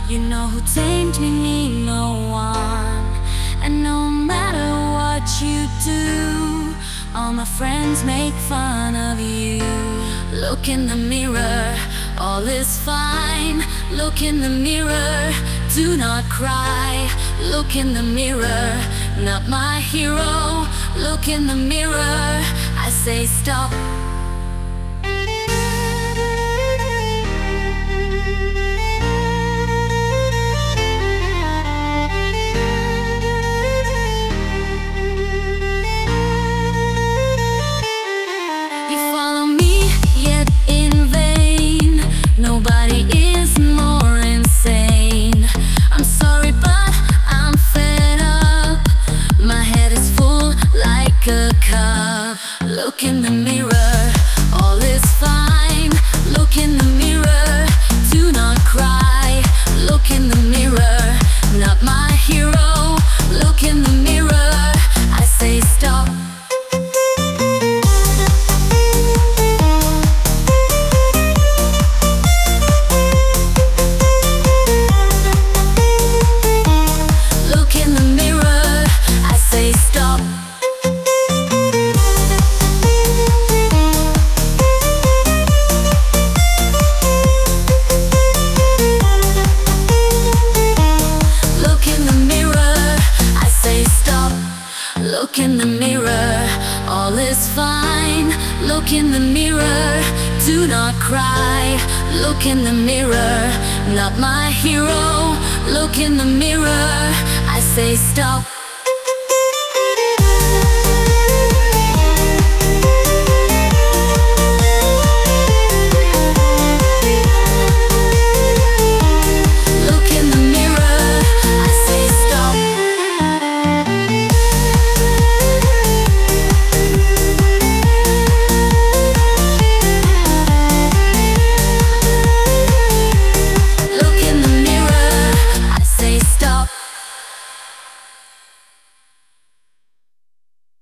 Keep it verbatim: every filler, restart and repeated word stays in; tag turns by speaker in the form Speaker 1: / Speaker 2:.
Speaker 1: You know who tamed me, need no one. And no matter what you do, all my friends make fun of you. Look in the mirror, all is fine. Look in the mirror, do not cry. Look in the mirror, not my hero. Look in the mirror, I say stop. Look in the mirror, all is fine. Look in the mirror, do not cry. Look in the mirror, not my hero. Look in the mirror, I say stop. Look in the mirror, I say stop. Look in the mirror, all is fine. Look in the mirror, do not cry. Look in the mirror, not my hero. Look in the mirror, I say stop.